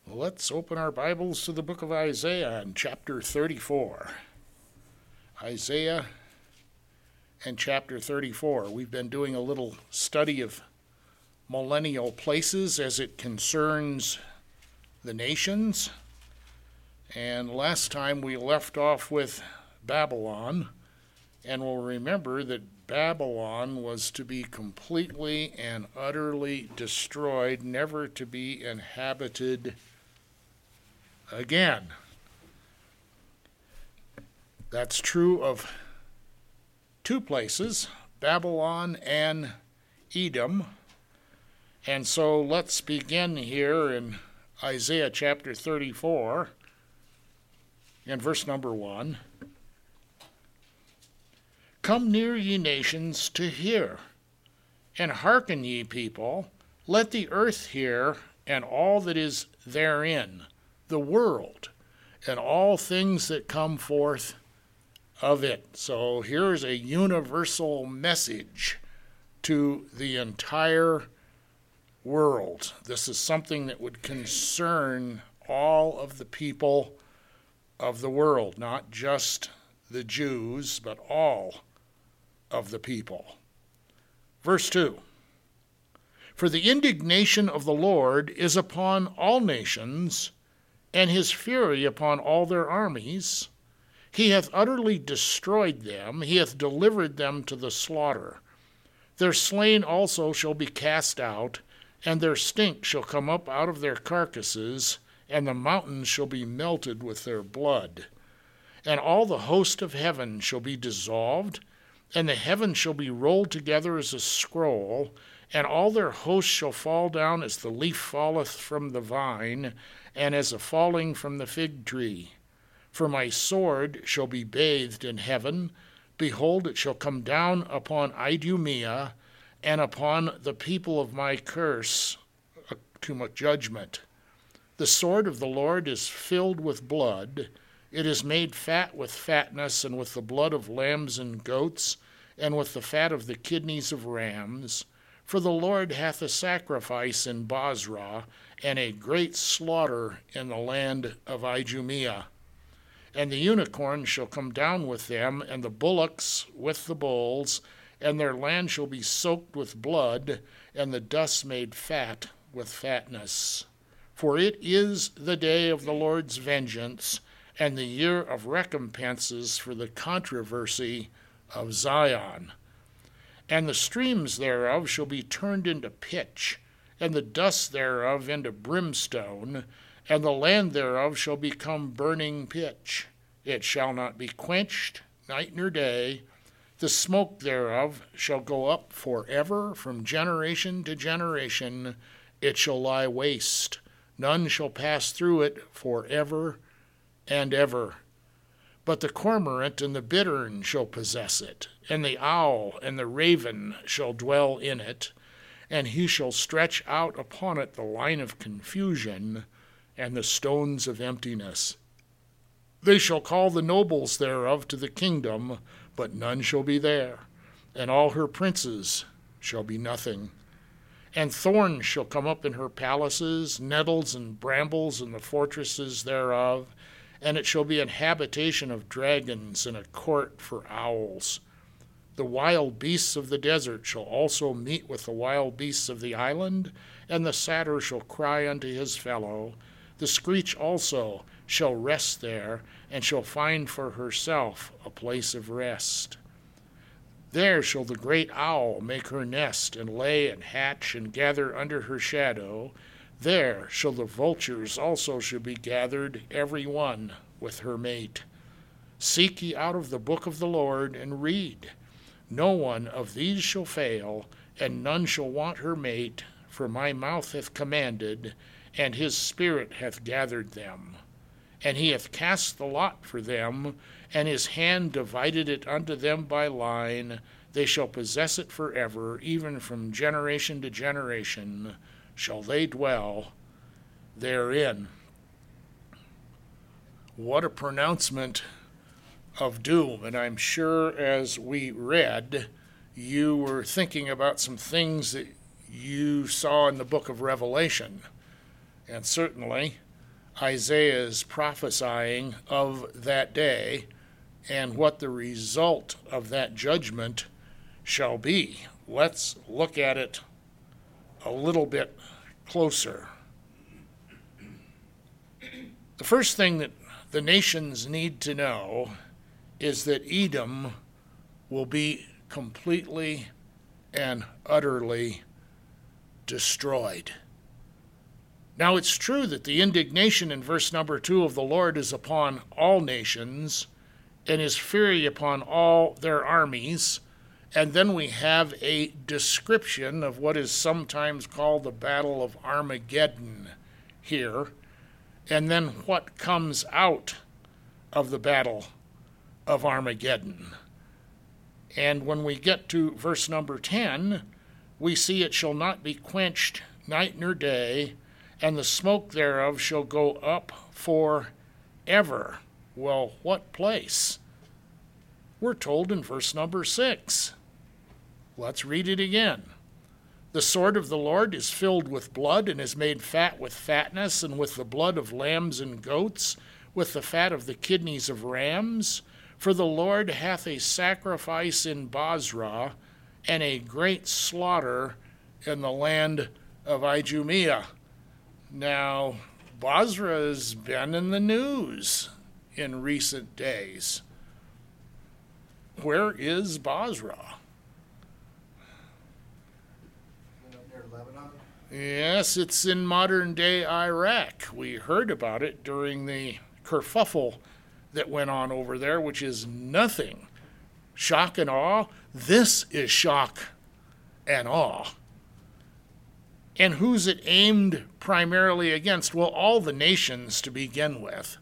Let's open our Bibles to the book of Isaiah in chapter 34. Isaiah and chapter 34. We've been doing a little study of millennial places as it concerns the nations. And last time we left off with Babylon, and we'll remember that Babylon was to be completely and utterly destroyed, never to be inhabited again. That's true of two places, Babylon and Edom. And so let's begin here in Isaiah chapter 34 and verse number 1. Come near, ye nations, to hear, and hearken, ye people. Let the earth hear, and all that is therein, the world, and all things that come forth of it. So here's a universal message to the entire world. This is something that would concern all of the people of the world, not just the Jews, but all of the people. Verse 2. For the indignation of the Lord is upon all nations, and his fury upon all their armies. He hath utterly destroyed them, he hath delivered them to the slaughter. Their slain also shall be cast out, and their stink shall come up out of their carcasses, and the mountains shall be melted with their blood. And all the host of heaven shall be dissolved, and the heavens shall be rolled together as a scroll, and all their hosts shall fall down as the leaf falleth from the vine, and as a falling from the fig tree. For my sword shall be bathed in heaven. Behold, it shall come down upon Idumea, and upon the people of my curse to my judgment. The sword of the Lord is filled with blood. It is made fat with fatness, and with the blood of lambs and goats, and with the fat of the kidneys of rams. For the Lord hath a sacrifice in Bozrah, and a great slaughter in the land of Idumea. And the unicorn shall come down with them, and the bullocks with the bulls, and their land shall be soaked with blood, and the dust made fat with fatness. For it is the day of the Lord's vengeance, and the year of recompenses for the controversy of Zion. And the streams thereof shall be turned into pitch, and the dust thereof into brimstone, and the land thereof shall become burning pitch. It shall not be quenched night nor day. The smoke thereof shall go up forever, from generation to generation. It shall lie waste. None shall pass through it forever and ever. But the cormorant and the bittern shall possess it, and the owl and the raven shall dwell in it, and he shall stretch out upon it the line of confusion and the stones of emptiness. They shall call the nobles thereof to the kingdom, but none shall be there, and all her princes shall be nothing. And thorns shall come up in her palaces, nettles and brambles in the fortresses thereof, and it shall be an habitation of dragons and a court for owls. The wild beasts of the desert shall also meet with the wild beasts of the island, and the satyr shall cry unto his fellow. The screech also shall rest there, and shall find for herself a place of rest. There shall the great owl make her nest, and lay and hatch, and gather under her shadow. There shall the vultures also shall be gathered, every one with her mate. Seek ye out of the book of the Lord, and read. No one of these shall fail, and none shall want her mate, for my mouth hath commanded, and his spirit hath gathered them. And he hath cast the lot for them, and his hand divided it unto them by line. They shall possess it forever, even from generation to generation shall they dwell therein. What a pronouncement of doom. And I'm sure as we read, you were thinking about some things that you saw in the book of Revelation. And certainly Isaiah is prophesying of that day and what the result of that judgment shall be. Let's look at it a little bit closer. The first thing that the nations need to know is that Edom will be completely and utterly destroyed. Now it's true that the indignation in verse number 2 of the Lord is upon all nations, and his fury upon all their armies. And then we have a description of what is sometimes called the Battle of Armageddon here, and then what comes out of the Battle of Armageddon. And when we get to verse number 10, we see it shall not be quenched night nor day, and the smoke thereof shall go up forever. Well, what place? We're told in verse number 6. Let's read it again. The sword of the Lord is filled with blood, and is made fat with fatness, and with the blood of lambs and goats, with the fat of the kidneys of rams. For the Lord hath a sacrifice in Bozrah, and a great slaughter in the land of Idumea. Now, Bozrah has been in the news in recent days. Where is Bozrah? Yes, it's in modern-day Iraq. We heard about it during the kerfuffle that went on over there, which is nothing. Shock and awe. This is shock and awe. And who's it aimed primarily against? Well, all the nations to begin with.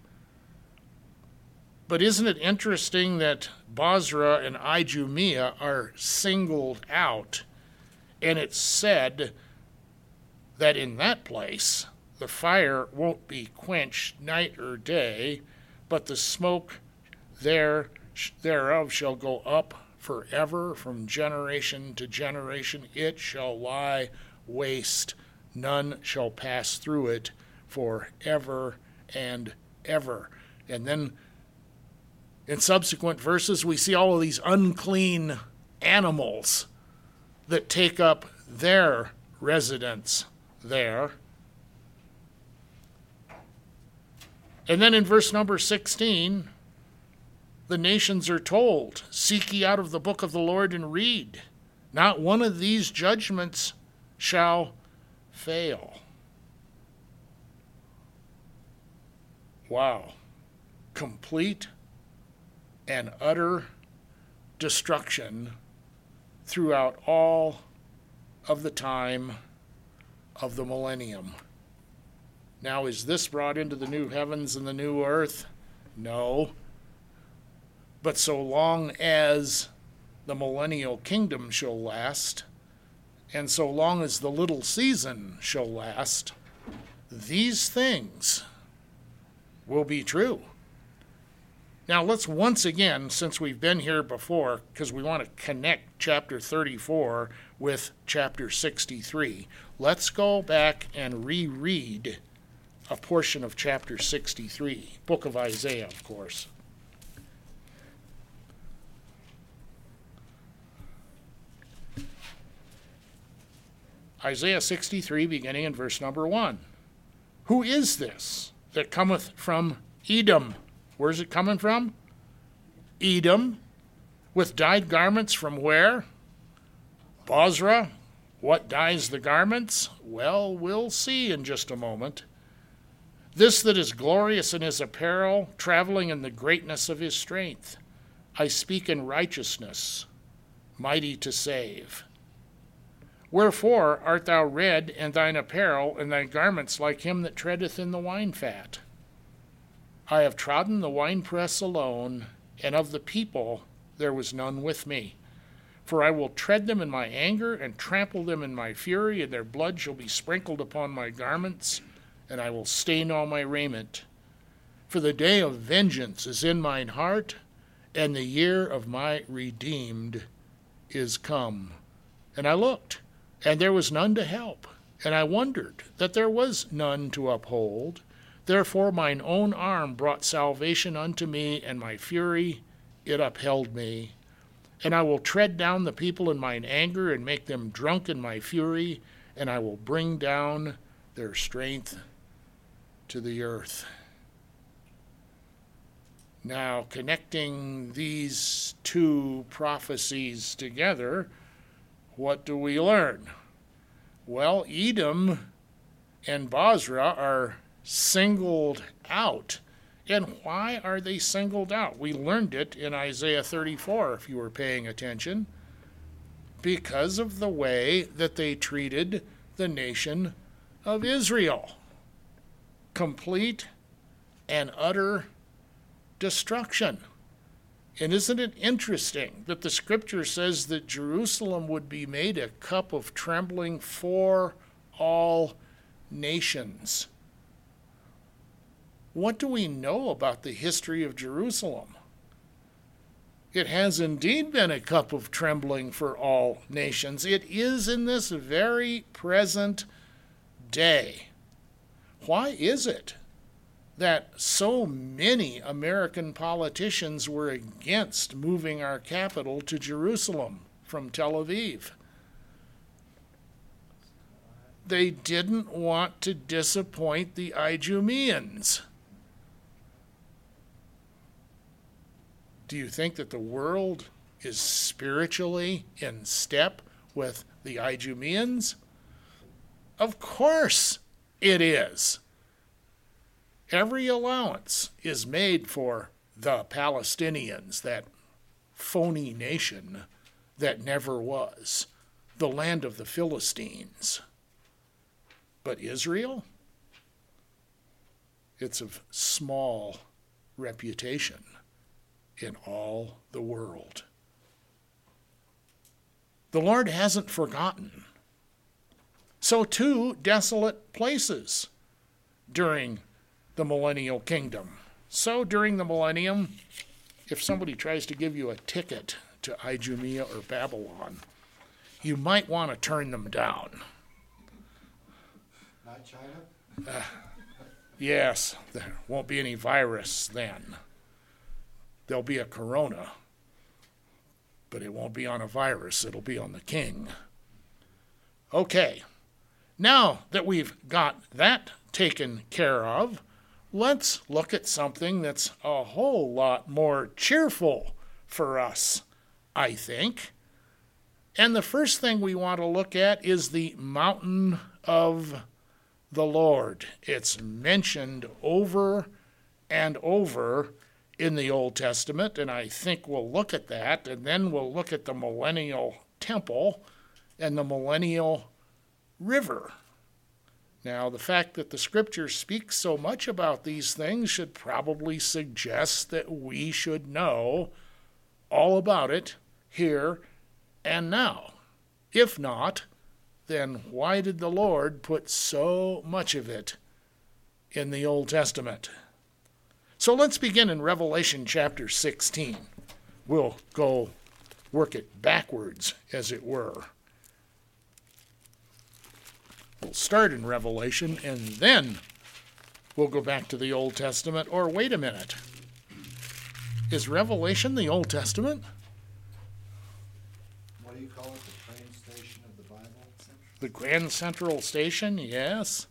But isn't it interesting that Bozrah and Idumea are singled out, and it's said that in that place the fire won't be quenched night or day, but the smoke thereof shall go up forever, from generation to generation. It shall lie waste, none shall pass through it forever and ever. And then in subsequent verses we see all of these unclean animals that take up their residence there. And then in verse number 16, the nations are told, seek ye out of the book of the Lord and read. Not one of these judgments shall fail. Wow. Complete and utter destruction throughout all of the time of the millennium. Now, is this brought into the new heavens and the new earth? No. But so long as the millennial kingdom shall last, and so long as the little season shall last, these things will be true. Now, let's once again, since we've been here before, because we want to connect chapter 34 with chapter 63, let's go back and reread a portion of chapter 63, book of Isaiah, of course. Isaiah 63, beginning in verse number 1. Who is this that cometh from Edom? Where's it coming from? Edom. With dyed garments from where? Bozrah. What dyes the garments? Well, we'll see in just a moment. This that is glorious in his apparel, traveling in the greatness of his strength. I speak in righteousness, mighty to save. Wherefore art thou red in thine apparel, and thy garments like him that treadeth in the wine fat? I have trodden the winepress alone, and of the people there was none with me. For I will tread them in my anger, and trample them in my fury, and their blood shall be sprinkled upon my garments, and I will stain all my raiment. For the day of vengeance is in mine heart, and the year of my redeemed is come. And I looked, and there was none to help, and I wondered that there was none to uphold, Therefore mine own arm brought salvation unto me, and my fury it upheld me. And I will tread down the people in mine anger, and make them drunk in my fury, and I will bring down their strength to the earth. Now, connecting these two prophecies together, what do we learn? Well, Edom and Bozrah are singled out. And why are they singled out? We learned it in Isaiah 34, if you were paying attention, because of the way that they treated the nation of Israel. Complete and utter destruction. And isn't it interesting that the scripture says that Jerusalem would be made a cup of trembling for all nations? What do we know about the history of Jerusalem? It has indeed been a cup of trembling for all nations. It is in this very present day. Why is it that so many American politicians were against moving our capital to Jerusalem from Tel Aviv? They didn't want to disappoint the Idumeans. Do you think that the world is spiritually in step with the Idumeans? Of course it is. Every allowance is made for the Palestinians, that phony nation that never was, the land of the Philistines. But Israel? It's of small reputation in all the world. The Lord hasn't forgotten. So too, desolate places during the millennial kingdom. So during the millennium, if somebody tries to give you a ticket to Idumea or Babylon, you might want to turn them down. Not China? Yes, there won't be any virus then. There'll be a corona, but it won't be on a virus. It'll be on the king. Okay, now that we've got that taken care of, let's look at something that's a whole lot more cheerful for us, I think. And the first thing we want to look at is the mountain of the Lord. It's mentioned over and over in the Old Testament, and I think we'll look at that, and then we'll look at the millennial temple and the millennial river. Now, the fact that the Scripture speaks so much about these things should probably suggest that we should know all about it here and now. If not, then why did the Lord put so much of it in the Old Testament? So let's begin in Revelation chapter 16. We'll go work it backwards, as it were. We'll start in Revelation, and then we'll go back to the Old Testament. Or wait a minute. Is Revelation the Old Testament? What do you call it? The train station of the Bible? The Grand Central Station, yes.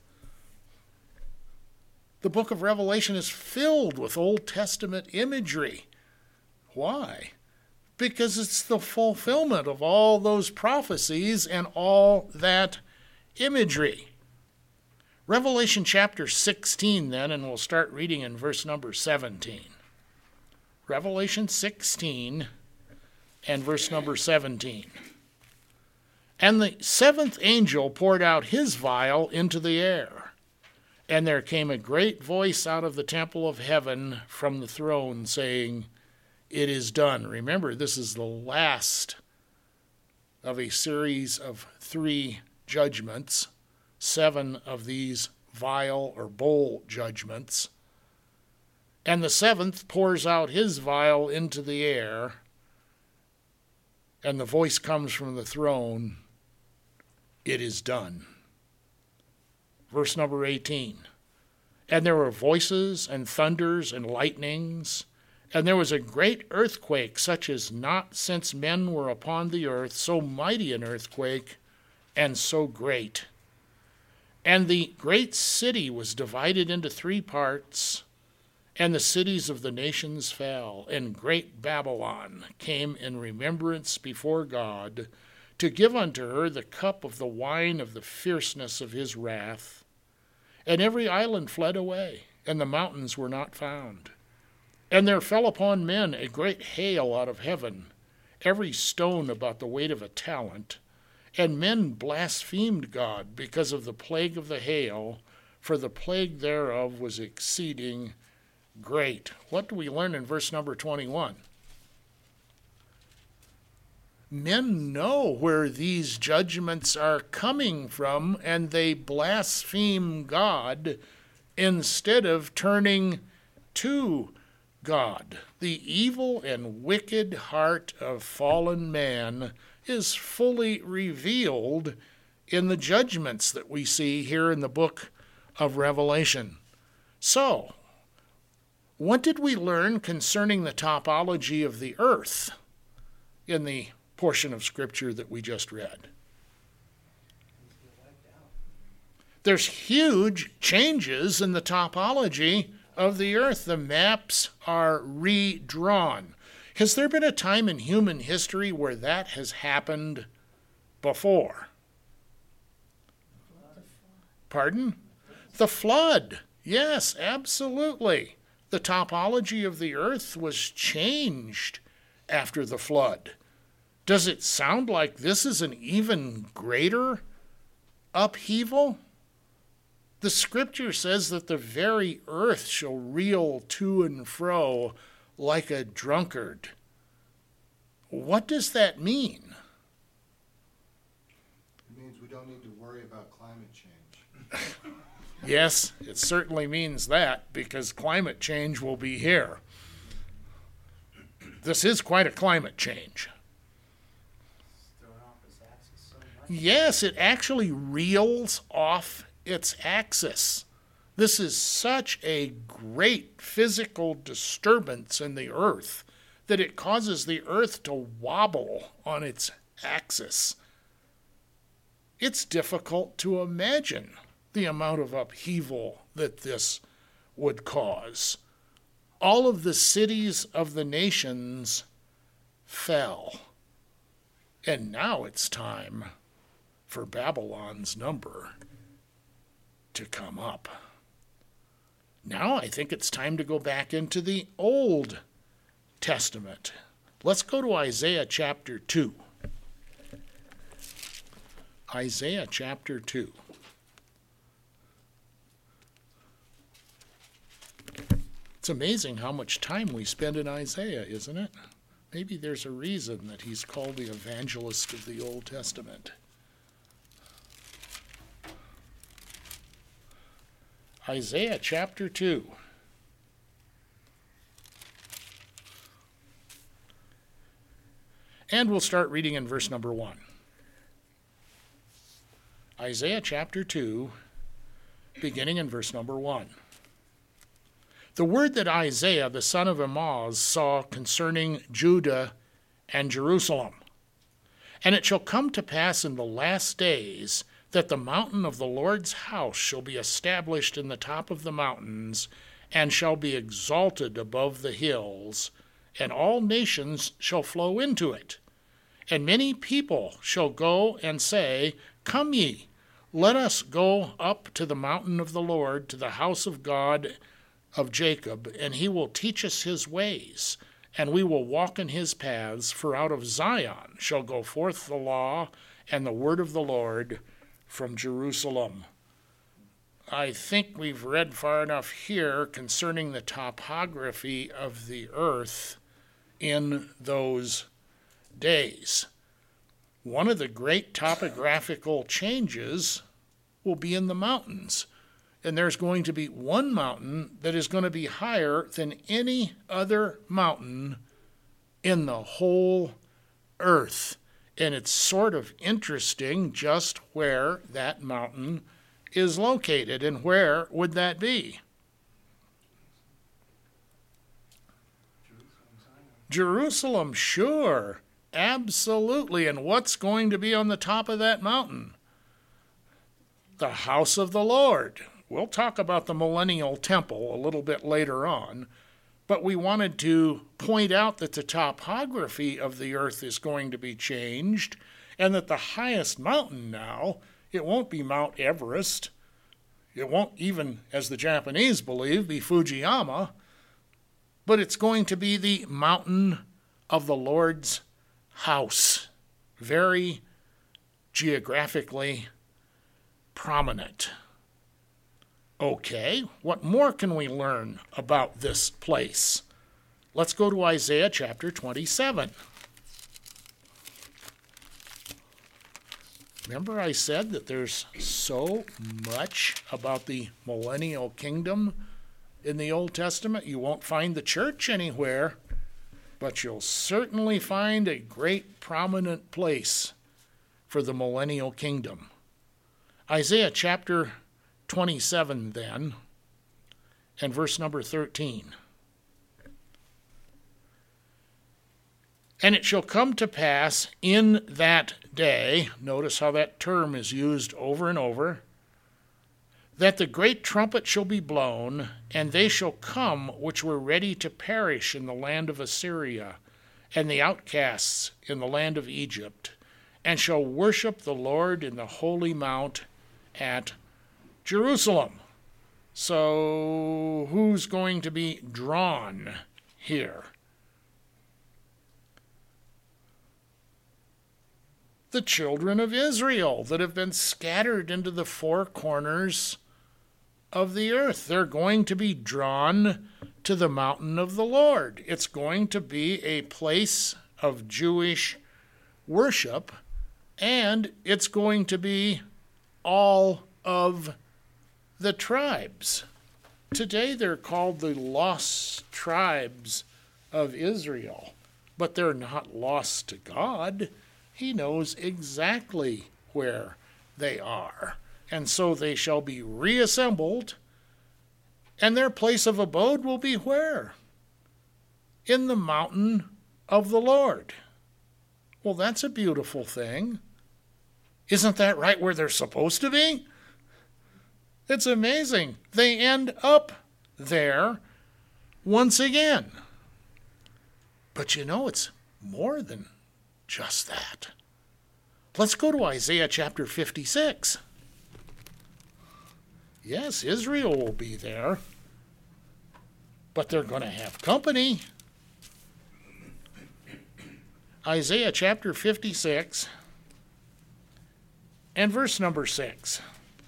The book of Revelation is filled with Old Testament imagery. Why? Because it's the fulfillment of all those prophecies and all that imagery. Revelation chapter 16 then, and we'll start reading in verse number 17. Revelation 16 and verse number 17. And the seventh angel poured out his vial into the air. And there came a great voice out of the temple of heaven from the throne, saying, It is done. Remember, this is the last of a series of 3 judgments, 7 of these vial or bowl judgments. And the seventh pours out his vial into the air, and the voice comes from the throne, It is done. Verse number 18. And there were voices and thunders and lightnings. And there was a great earthquake, such as not since men were upon the earth, so mighty an earthquake, and so great. And the great city was divided into 3 parts, and the cities of the nations fell, and great Babylon came in remembrance before God, to give unto her the cup of the wine of the fierceness of his wrath. And every island fled away, and the mountains were not found. And there fell upon men a great hail out of heaven, every stone about the weight of a talent. And men blasphemed God because of the plague of the hail, for the plague thereof was exceeding great. What do we learn in verse number 21? Men know where these judgments are coming from, and they blaspheme God instead of turning to God. The evil and wicked heart of fallen man is fully revealed in the judgments that we see here in the book of Revelation. So, what did we learn concerning the topology of the earth in the portion of Scripture that we just read? There's huge changes in the topology of the earth. The maps are redrawn. Has there been a time in human history where that has happened before? Pardon? The flood. Yes, absolutely. The topology of the earth was changed after the flood. Does it sound like this is an even greater upheaval? The Scripture says that the very earth shall reel to and fro like a drunkard. What does that mean? It means we don't need to worry about climate change. Yes, it certainly means that, because climate change will be here. This is quite a climate change. Yes, it actually reels off its axis. This is such a great physical disturbance in the earth that it causes the earth to wobble on its axis. It's difficult to imagine the amount of upheaval that this would cause. All of the cities of the nations fell. And now it's time for Babylon's number to come up. Now I think it's time to go back into the Old Testament. Let's go to Isaiah chapter 2. Isaiah chapter 2. It's amazing how much time we spend in Isaiah, isn't it? Maybe there's a reason that he's called the evangelist of the Old Testament. Isaiah chapter 2. And we'll start reading in verse number 1. Isaiah chapter 2, beginning in verse number 1. The word that Isaiah, the son of Amoz, saw concerning Judah and Jerusalem. And it shall come to pass in the last days that the mountain of the Lord's house shall be established in the top of the mountains, and shall be exalted above the hills, and all nations shall flow into it. And many people shall go and say, Come ye, let us go up to the mountain of the Lord, to the house of God of Jacob, and he will teach us his ways, and we will walk in his paths. For out of Zion shall go forth the law and the word of the Lord from Jerusalem. I think we've read far enough here concerning the topography of the earth in those days. One of the great topographical changes will be in the mountains. And there's going to be one mountain that is going to be higher than any other mountain in the whole earth. And it's sort of interesting just where that mountain is located. And where would that be? Jerusalem, sure, absolutely. And what's going to be on the top of that mountain? The house of the Lord. We'll talk about the millennial temple a little bit later on, but we wanted to point out that the topography of the earth is going to be changed, and that the highest mountain now, it won't be Mount Everest. It won't even, as the Japanese believe, be Fujiyama, but it's going to be the mountain of the Lord's house. Very geographically prominent. Okay, what more can we learn about this place? Let's go to Isaiah chapter 27. Remember I said that there's so much about the millennial kingdom in the Old Testament? You won't find the church anywhere, but you'll certainly find a great prominent place for the millennial kingdom. Isaiah chapter 27 then, and verse number 13. And it shall come to pass in that day, notice how that term is used over and over, that the great trumpet shall be blown, and they shall come which were ready to perish in the land of Assyria, and the outcasts in the land of Egypt, and shall worship the Lord in the holy mount at Jerusalem. So who's going to be drawn here? The children of Israel that have been scattered into the four corners of the earth. They're going to be drawn to the mountain of the Lord. It's going to be a place of Jewish worship, and it's going to be all of the tribes. Today they're called the lost tribes of Israel, but they're not lost to God. He knows exactly where they are. And so they shall be reassembled, and their place of abode will be where? In the mountain of the Lord. Well, that's a beautiful thing. Isn't that right where they're supposed to be? It's amazing. They end up there once again. But you know, it's more than just that. Let's go to Isaiah chapter 56. Yes, Israel will be there, but they're going to have company. Isaiah chapter 56 and verse number 6.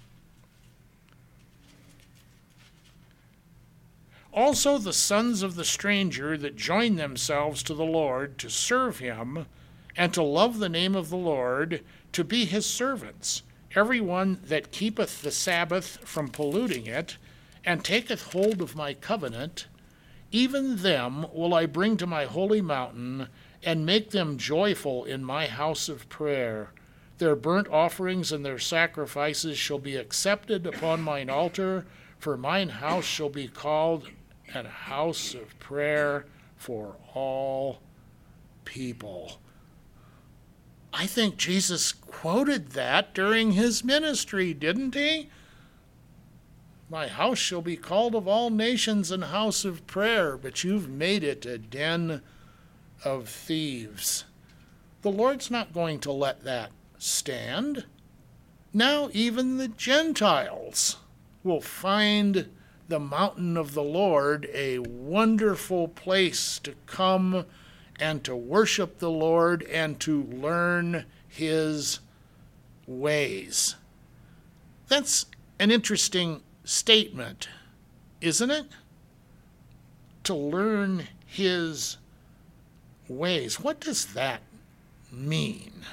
Also the sons of the stranger that join themselves to the Lord to serve him and to love the name of the Lord, to be his servants, every one that keepeth the Sabbath from polluting it, and taketh hold of my covenant, even them will I bring to my holy mountain, and make them joyful in my house of prayer. Their burnt offerings and their sacrifices shall be accepted upon mine altar, for mine house shall be called a house of prayer for all people. I think Jesus quoted that during his ministry, didn't he? My house shall be called of all nations an house of prayer, but you've made it a den of thieves. The Lord's not going to let that stand. Now even the Gentiles will find the mountain of the Lord a wonderful place to come and to worship the Lord and to learn his ways. That's an interesting statement, isn't it? To learn his ways. What does that mean?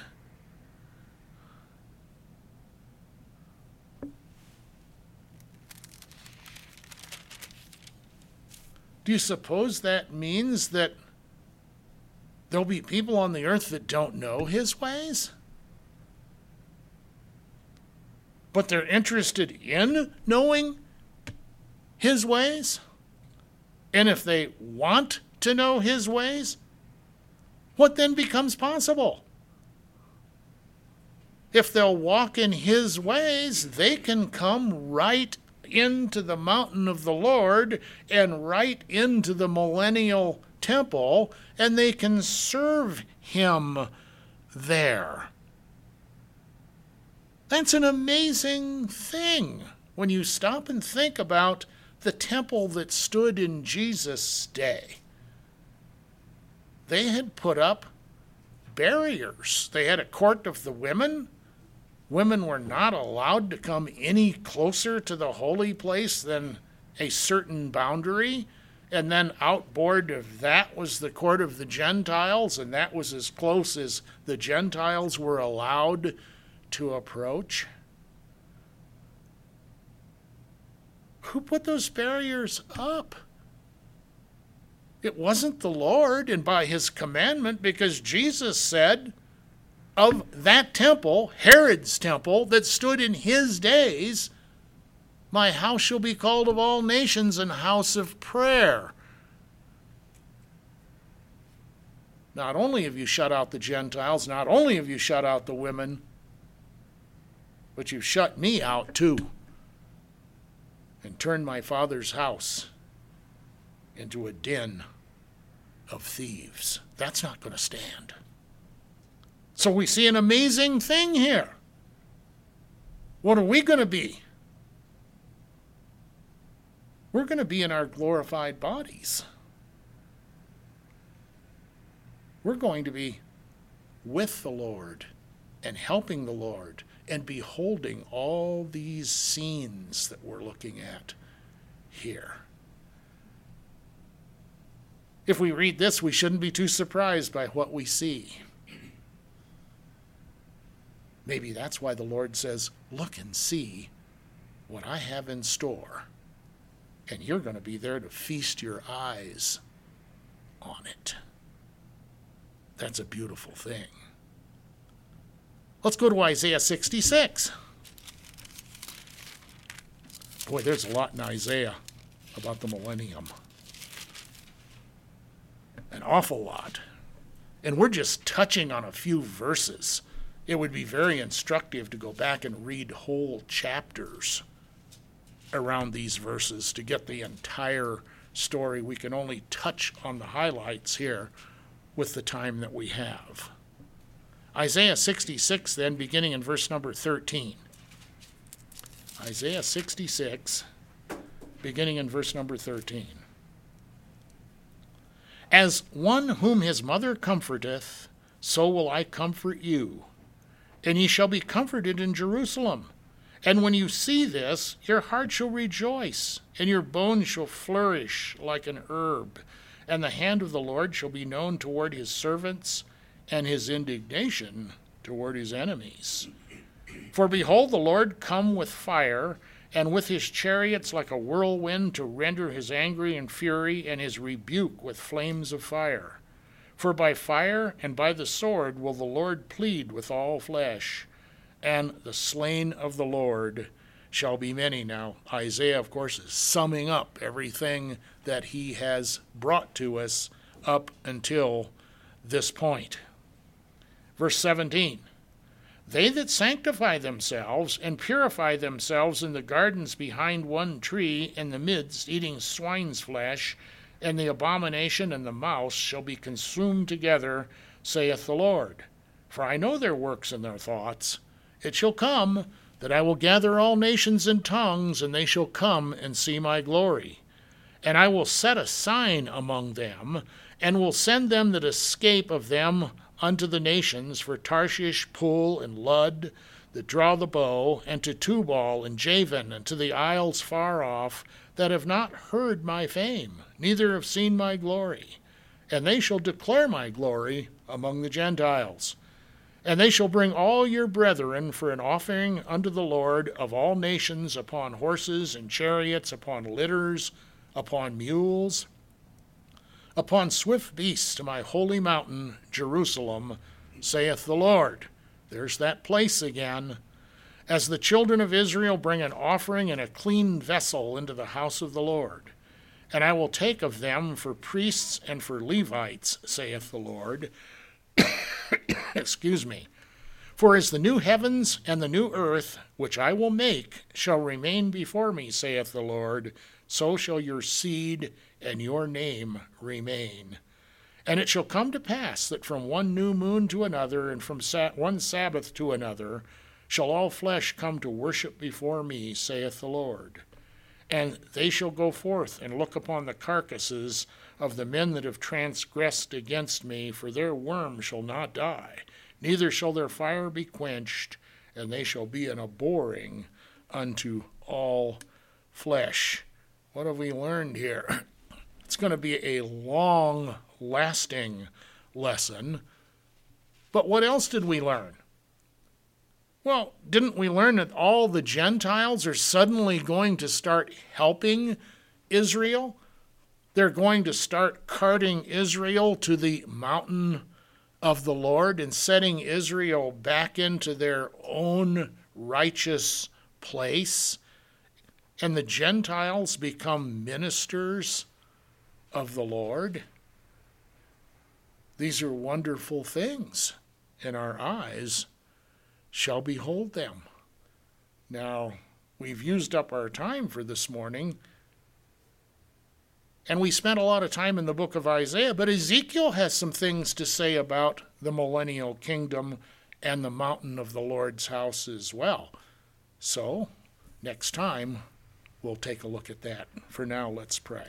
Do you suppose that means that there'll be people on the earth that don't know his ways? But they're interested in knowing his ways? And if they want to know his ways, what then becomes possible? If they'll walk in his ways, they can come right into the mountain of the Lord and right into the millennial temple, and they can serve him there. That's an amazing thing when you stop and think about the temple that stood in Jesus' day. They had put up barriers. They had a court of the women. Women were not allowed to come any closer to the holy place than a certain boundary. And then outboard of that was the court of the Gentiles, and that was as close as the Gentiles were allowed to approach. Who put those barriers up? It wasn't the Lord, and by his commandment, because Jesus said of that temple, Herod's temple, that stood in his days, my house shall be called of all nations an house of prayer. Not only have you shut out the Gentiles, not only have you shut out the women, but you've shut me out too, and turned my Father's house into a den of thieves. That's not going to stand. So we see an amazing thing here. What are we going to be? We're going to be in our glorified bodies. We're going to be with the Lord and helping the Lord and beholding all these scenes that we're looking at here. If we read this, we shouldn't be too surprised by what we see. Maybe that's why the Lord says, look and see what I have in store. And you're going to be there to feast your eyes on it. That's a beautiful thing. Let's go to Isaiah 66. Boy, there's a lot in Isaiah about the millennium. An awful lot. And we're just touching on a few verses. It would be very instructive to go back and read whole chapters around these verses to get the entire story. We can only touch on the highlights here with the time that we have. Isaiah 66, then, beginning in verse number 13. Isaiah 66, beginning in verse number 13. As one whom his mother comforteth, so will I comfort you, and ye shall be comforted in Jerusalem. And when you see this, your heart shall rejoice, and your bones shall flourish like an herb. And the hand of the Lord shall be known toward his servants, and his indignation toward his enemies. For behold, the Lord come with fire, and with his chariots like a whirlwind, to render his anger and fury, and his rebuke with flames of fire. For by fire and by the sword will the Lord plead with all flesh, and the slain of the Lord shall be many. Now, Isaiah, of course, is summing up everything that he has brought to us up until this point. Verse 17, they that sanctify themselves and purify themselves in the gardens behind one tree in the midst, eating swine's flesh, and the abomination and the mouse shall be consumed together, saith the Lord. For I know their works and their thoughts. It shall come that I will gather all nations and tongues, and they shall come and see my glory. And I will set a sign among them, and will send them that escape of them unto the nations, for Tarshish, Pul, and Lud, that draw the bow, and to Tubal and Javan, and to the isles far off, that have not heard my fame, neither have seen my glory. And they shall declare my glory among the Gentiles. And they shall bring all your brethren for an offering unto the Lord of all nations, upon horses and chariots, upon litters, upon mules, upon swift beasts, to my holy mountain, Jerusalem, saith the Lord. There's that place again. As the children of Israel bring an offering in a clean vessel into the house of the Lord. And I will take of them for priests and for Levites, saith the Lord, Excuse me. For as the new heavens and the new earth, which I will make, shall remain before me, saith the Lord, so shall your seed and your name remain. And it shall come to pass that from one new moon to another, and from one Sabbath to another, shall all flesh come to worship before me, saith the Lord. And they shall go forth and look upon the carcasses of the men that have transgressed against me, for their worm shall not die, neither shall their fire be quenched, and they shall be an abhorring unto all flesh. What have we learned here? It's going to be a long-lasting lesson. But what else did we learn? Well, didn't we learn that all the Gentiles are suddenly going to start helping Israel? They're going to start carting Israel to the mountain of the Lord and setting Israel back into their own righteous place. And the Gentiles become ministers of the Lord. These are wonderful things, and our eyes shall behold them. Now, we've used up our time for this morning, and we spent a lot of time in the book of Isaiah, but Ezekiel has some things to say about the millennial kingdom and the mountain of the Lord's house as well. So, next time, we'll take a look at that. For now, let's pray.